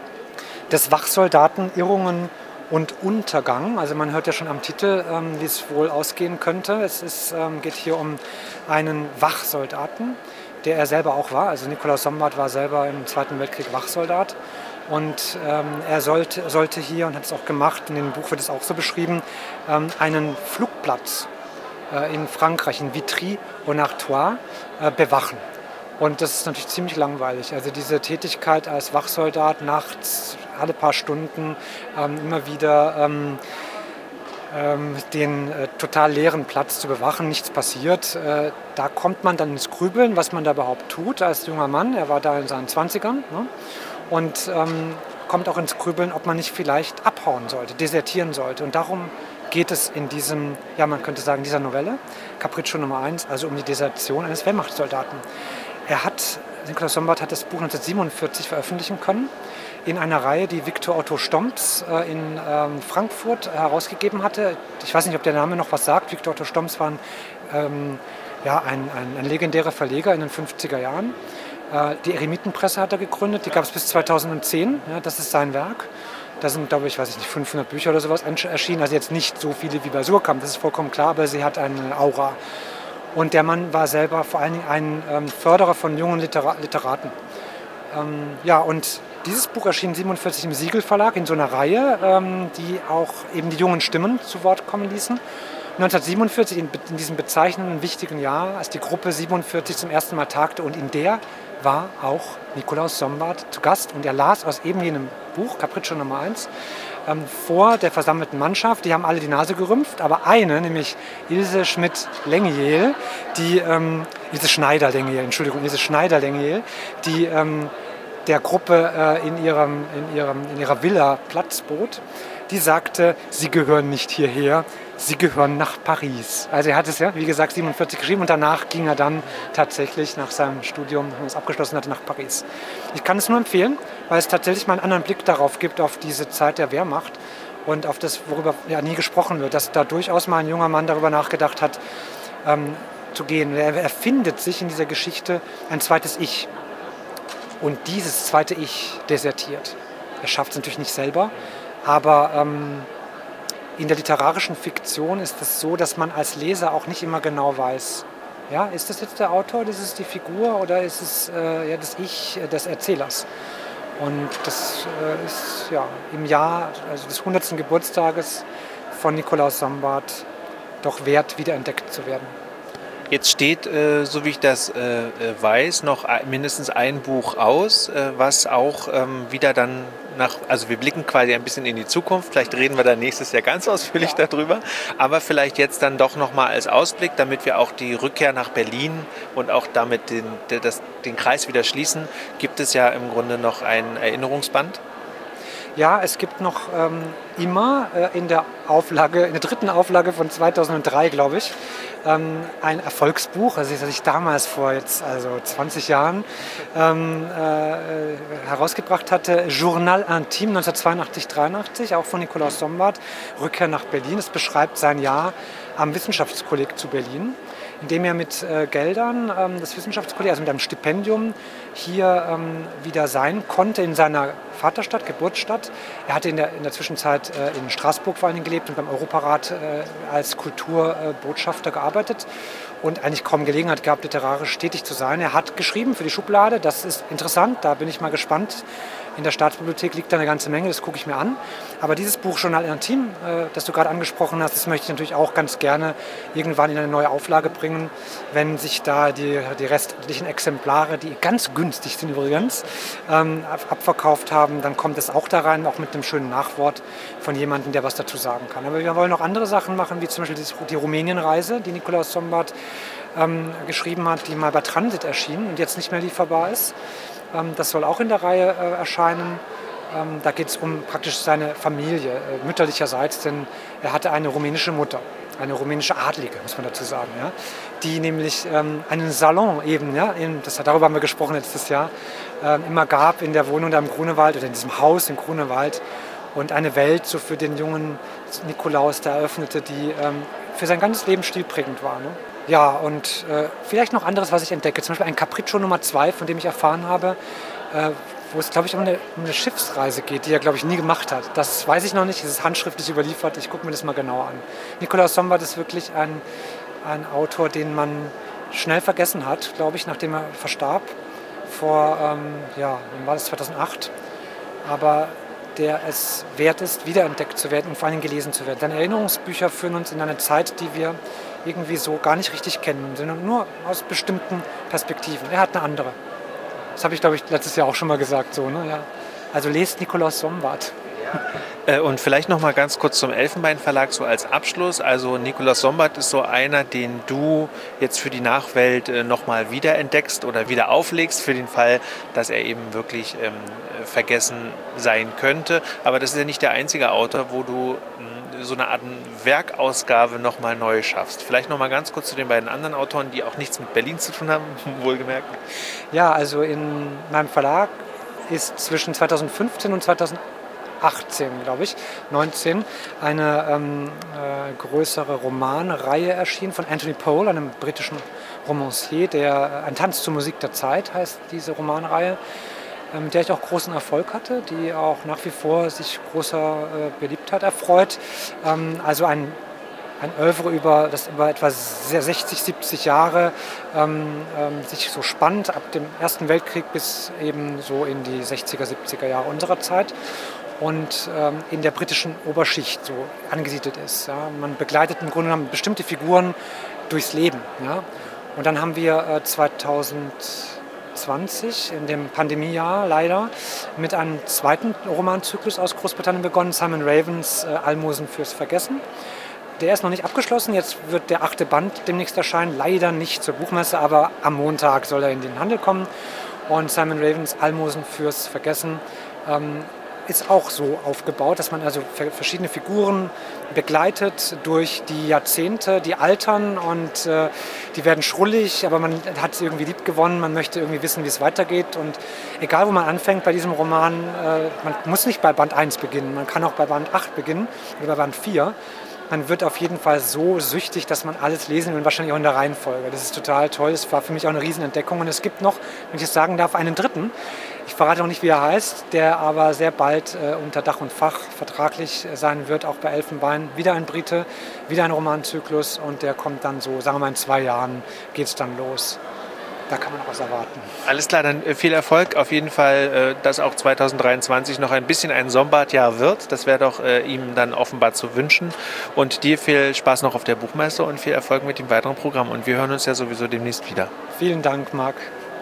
Des Wachsoldaten Irrungen und Untergang. Also man hört ja schon am Titel, ähm, wie es wohl ausgehen könnte. Es ist, ähm, geht hier um einen Wachsoldaten, der er selber auch war. Also Nikolaus Sombart war selber im Zweiten Weltkrieg Wachsoldat. Und ähm, er sollte, sollte hier, und hat es auch gemacht, in dem Buch wird es auch so beschrieben, ähm, einen Flugplatz in Frankreich, in Vitry und Artois, äh, bewachen. Und das ist natürlich ziemlich langweilig. Also diese Tätigkeit als Wachsoldat nachts, alle paar Stunden, ähm, immer wieder ähm, ähm, den äh, total leeren Platz zu bewachen, nichts passiert. Äh, da kommt man dann ins Grübeln, was man da überhaupt tut als junger Mann. Er war da in seinen zwanzigern. Ne? Und ähm, kommt auch ins Grübeln, ob man nicht vielleicht abhauen sollte, desertieren sollte. Und darum geht es in diesem, ja man könnte sagen, dieser Novelle, Capriccio Nummer eins, also um die Desertion eines Wehrmachtssoldaten. Er hat, Nikolaus Sombart hat das Buch neunzehnhundertsiebenundvierzig veröffentlichen können, in einer Reihe, die Victor Otto Stomps äh, in ähm, Frankfurt herausgegeben hatte. Ich weiß nicht, ob der Name noch was sagt. Victor Otto Stomps war ein, ähm, ja, ein, ein, ein legendärer Verleger in den fünfziger Jahren. Äh, die Eremitenpresse hat er gegründet, die gab es bis zweitausendzehn, ja, das ist sein Werk. Da sind, glaube ich, weiß ich nicht, fünfhundert Bücher oder sowas erschienen. Also jetzt nicht so viele wie bei Surkamp, das ist vollkommen klar, aber sie hat eine Aura. Und der Mann war selber vor allen Dingen ein ähm, Förderer von jungen Litera- Literaten. Ähm, ja, und dieses Buch erschien siebenundvierzig im Siegel Verlag in so einer Reihe, ähm, die auch eben die jungen Stimmen zu Wort kommen ließen. neunzehnhundertsiebenundvierzig, in, in diesem bezeichnenden, wichtigen Jahr, als die Gruppe siebenundvierzig zum ersten Mal tagte, und in der war auch Nikolaus Sombart zu Gast, und er las aus eben jenem Buch, Capriccio Nummer eins, ähm, vor der versammelten Mannschaft. Die haben alle die Nase gerümpft, aber eine, nämlich Ilse Schmidt-Lengiel, die, ähm, Ilse Schneider-Lengiel, Entschuldigung, Ilse Schneider-Lengiel, die ähm, der Gruppe äh, in, ihrem, in, ihrem, in ihrer Villa Platz bot, die sagte, sie gehören nicht hierher, sie gehören nach Paris. Also er hat es ja, wie gesagt, siebenundvierzig geschrieben, und danach ging er dann tatsächlich nach seinem Studium, wenn er es abgeschlossen hatte, nach Paris. Ich kann es nur empfehlen, weil es tatsächlich mal einen anderen Blick darauf gibt, auf diese Zeit der Wehrmacht und auf das, worüber ja nie gesprochen wird, dass da durchaus mal ein junger Mann darüber nachgedacht hat, ähm, zu gehen. Er erfindet sich in dieser Geschichte ein zweites Ich. Und dieses zweite Ich desertiert. Er schafft es natürlich nicht selber, aber ähm, in der literarischen Fiktion ist es so, dass man als Leser auch nicht immer genau weiß, ja, ist das jetzt der Autor, ist es die Figur, oder ist es äh, ja, das Ich des Erzählers? Und das äh, ist ja im Jahr also des hundertsten Geburtstages von Nikolaus Sombart doch wert, wiederentdeckt zu werden. Jetzt steht, äh, so wie ich das äh, weiß, noch mindestens ein Buch aus, äh, was auch ähm, wieder dann nach, also wir blicken quasi ein bisschen in die Zukunft, vielleicht reden wir dann nächstes Jahr ganz ausführlich ja. darüber, aber vielleicht jetzt dann doch nochmal als Ausblick, damit wir auch die Rückkehr nach Berlin und auch damit den, das, den Kreis wieder schließen, gibt es ja im Grunde noch ein Erinnerungsband. Ja, es gibt noch ähm, immer äh, in der Auflage, in der dritten Auflage von zweitausenddrei, glaube ich, ähm, ein Erfolgsbuch, also das ich damals vor jetzt also zwanzig Jahren ähm, äh, herausgebracht hatte, Journal Intime neunzehnhundertzweiundachtzig dreiundachtzig, auch von Nikolaus Sombart, Rückkehr nach Berlin. Es beschreibt sein Jahr am Wissenschaftskolleg zu Berlin, indem er mit äh, Geldern ähm, des Wissenschaftskollegs, also mit einem Stipendium, hier ähm, wieder sein konnte in seiner Vaterstadt, Geburtsstadt. Er hatte in der, in der Zwischenzeit äh, in Straßburg vor allem gelebt und beim Europarat äh, als Kulturbotschafter äh, gearbeitet und eigentlich kaum Gelegenheit gehabt, literarisch tätig zu sein. Er hat geschrieben für die Schublade, das ist interessant, da bin ich mal gespannt. In der Staatsbibliothek liegt da eine ganze Menge, das gucke ich mir an. Aber dieses Buch Journal Intime, äh, das du gerade angesprochen hast, das möchte ich natürlich auch ganz gerne irgendwann in eine neue Auflage bringen, wenn sich da die, die restlichen Exemplare, die ganz günstig sind übrigens, ähm, abverkauft haben, dann kommt es auch da rein, auch mit einem schönen Nachwort von jemandem, der was dazu sagen kann. Aber wir wollen noch andere Sachen machen, wie zum Beispiel die, die Rumänienreise, die Nikolaus Sombart ähm, geschrieben hat, die mal bei Transit erschien und jetzt nicht mehr lieferbar ist. Das soll auch in der Reihe äh, erscheinen. Ähm, da geht es um praktisch seine Familie, äh, mütterlicherseits, denn er hatte eine rumänische Mutter, eine rumänische Adlige, muss man dazu sagen, ja, die nämlich ähm, einen Salon eben, ja, in, das, darüber haben wir gesprochen letztes Jahr, äh, immer gab in der Wohnung da im Grunewald oder in diesem Haus im Grunewald und eine Welt so für den jungen Nikolaus da eröffnete, die ähm, für sein ganzes Leben stilprägend war. Ne? Ja, und äh, vielleicht noch anderes, was ich entdecke. Zum Beispiel ein Capriccio Nummer zwei, von dem ich erfahren habe, äh, wo es, glaube ich, um eine, um eine Schiffsreise geht, die er, glaube ich, nie gemacht hat. Das weiß ich noch nicht, es ist handschriftlich überliefert. Ich gucke mir das mal genauer an. Nikolaus Sombart ist wirklich ein, ein Autor, den man schnell vergessen hat, glaube ich, nachdem er verstarb. Vor, ähm, ja, wann war das, zweitausendacht. Aber der es wert ist, wiederentdeckt zu werden und vor allem gelesen zu werden. Seine Erinnerungsbücher führen uns in eine Zeit, die wir irgendwie so gar nicht richtig kennen, sondern nur aus bestimmten Perspektiven. Er hat eine andere. Das habe ich, glaube ich, letztes Jahr auch schon mal gesagt. So, ne? Ja. Also lest Nikolaus Sombart. Äh, und vielleicht noch mal ganz kurz zum Elfenbein-Verlag so als Abschluss. Also Nikolaus Sombart ist so einer, den du jetzt für die Nachwelt äh, noch mal wiederentdeckst oder wieder auflegst, für den Fall, dass er eben wirklich ähm, vergessen sein könnte. Aber das ist ja nicht der einzige Autor, wo du mh, so eine Art Werkausgabe noch mal neu schaffst. Vielleicht noch mal ganz kurz zu den beiden anderen Autoren, die auch nichts mit Berlin zu tun haben, wohlgemerkt. Ja, also in meinem Verlag ist zwischen zweitausendfünfzehn und zweitausendachtzehn, glaube ich, neunzehn, eine ähm, äh, größere Romanreihe erschienen von Anthony Powell, einem britischen Romancier, der äh, Ein Tanz zur Musik der Zeit heißt diese Romanreihe, äh, mit der ich auch großen Erfolg hatte, die auch nach wie vor sich großer äh, Beliebtheit erfreut. Ähm, also ein Ein Oeuvre, über, das über etwa sechzig, siebzig Jahre ähm, ähm, sich so spannt, ab dem Ersten Weltkrieg bis eben so in die sechziger, siebziger Jahre unserer Zeit und ähm, in der britischen Oberschicht so angesiedelt ist. Ja. Man begleitet im Grunde genommen bestimmte Figuren durchs Leben. Ja. Und dann haben wir äh, zweitausendzwanzig, in dem Pandemiejahr leider, mit einem zweiten Romanzyklus aus Großbritannien begonnen, Simon Ravens äh, Almosen fürs Vergessen. Der ist noch nicht abgeschlossen, jetzt wird der achte Band demnächst erscheinen, leider nicht zur Buchmesse, aber am Montag soll er in den Handel kommen. Und Simon Ravens Almosen fürs Vergessen ähm, ist auch so aufgebaut, dass man also verschiedene Figuren begleitet durch die Jahrzehnte, die altern und äh, die werden schrullig, aber man hat sie irgendwie lieb gewonnen, man möchte irgendwie wissen, wie es weitergeht und egal, wo man anfängt bei diesem Roman, äh, man muss nicht bei Band eins beginnen, man kann auch bei Band acht beginnen oder bei Band vier. Man wird auf jeden Fall so süchtig, dass man alles lesen will und wahrscheinlich auch in der Reihenfolge. Das ist total toll. Das war für mich auch eine Riesenentdeckung. Und es gibt noch, wenn ich es sagen darf, einen dritten. Ich verrate auch nicht, wie er heißt, der aber sehr bald äh, unter Dach und Fach vertraglich sein wird, auch bei Elfenbein. Wieder ein Brite, wieder ein Romanzyklus und der kommt dann so, sagen wir mal in zwei Jahren geht es dann los. Da kann man noch was erwarten. Alles klar, dann viel Erfolg. Auf jeden Fall, dass auch zweitausenddreiundzwanzig noch ein bisschen ein Sombart-Jahr wird. Das wäre doch ihm dann offenbar zu wünschen. Und dir viel Spaß noch auf der Buchmesse und viel Erfolg mit dem weiteren Programm. Und wir hören uns ja sowieso demnächst wieder. Vielen Dank, Marc.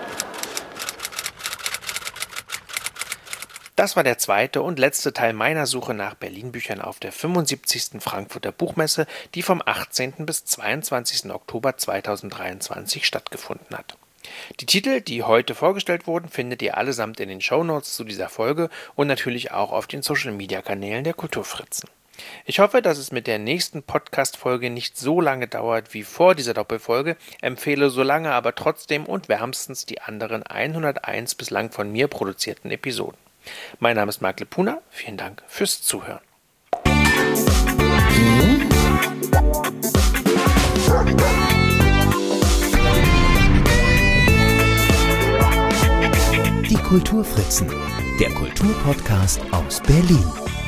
Das war der zweite und letzte Teil meiner Suche nach Berlin-Büchern auf der fünfundsiebzigsten Frankfurter Buchmesse, die vom achtzehnten bis zweiundzwanzigsten Oktober zweitausenddreiundzwanzig stattgefunden hat. Die Titel, die heute vorgestellt wurden, findet ihr allesamt in den Shownotes zu dieser Folge und natürlich auch auf den Social-Media-Kanälen der Kulturfritzen. Ich hoffe, dass es mit der nächsten Podcast-Folge nicht so lange dauert wie vor dieser Doppelfolge, empfehle so lange aber trotzdem und wärmstens die anderen hunderteins bislang von mir produzierten Episoden. Mein Name ist Marc Lepuna, vielen Dank fürs Zuhören. Die Kulturfritzen, der Kulturpodcast aus Berlin.